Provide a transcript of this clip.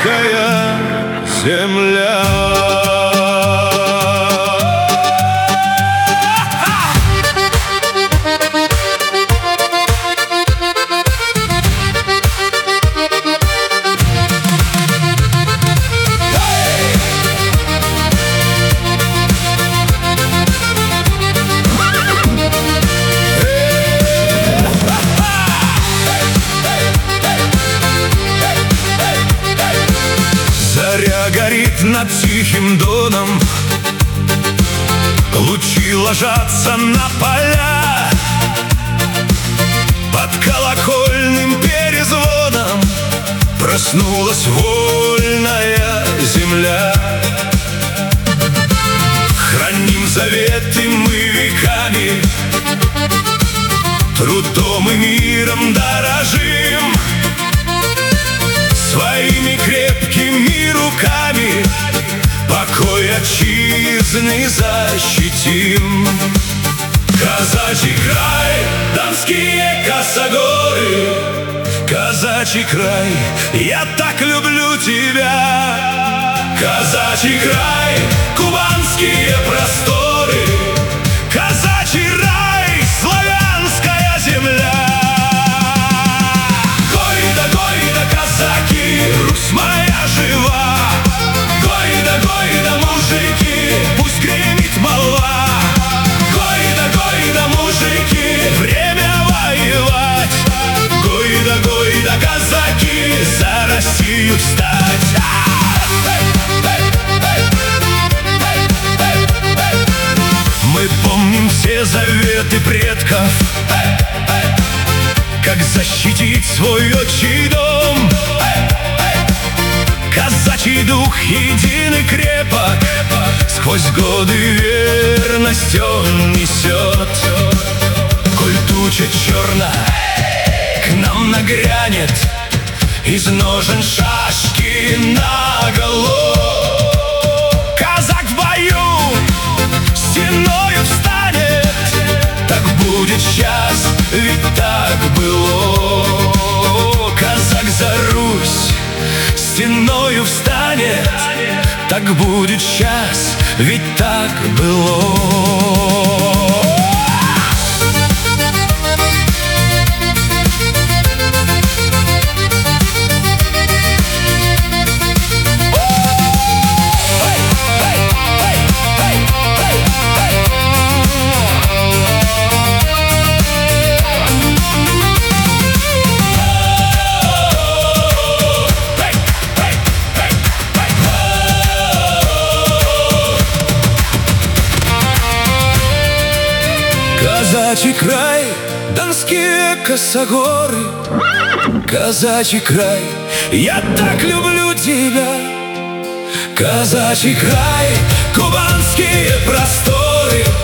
славянская земля. Заря горит над тихим доном, лучи ложатся на поля. Под колокольным перезвоном проснулась вольная земля. Храним заветы мы веками, трудом и миром дорожим. Своими крепкими руками покой отчизны защитим. Казачий край, донские косогоры, казачий край, я так люблю тебя. Казачий край, кубанские просторы, казачий рай, славянская земля. Русь моя жива, гойда, мужики, пусть гремит молва. Гойда, мужики, время воевать. Гойда, казаки, за Россию встать. Мы помним все заветы предков, как защитить свой отчий дом. Казачий дух един и крепок, сквозь годы верность он несет. Коль туча черная к нам нагрянет, из ножен шашки наголо, казак в бою стеною встанет. Так будет сейчас, ведь так было. Казак за Русь стеною встанет, так будет сейчас, ведь так было. Казачий край, донские косогоры, казачий край, я так люблю тебя. Казачий край, кубанские просторы,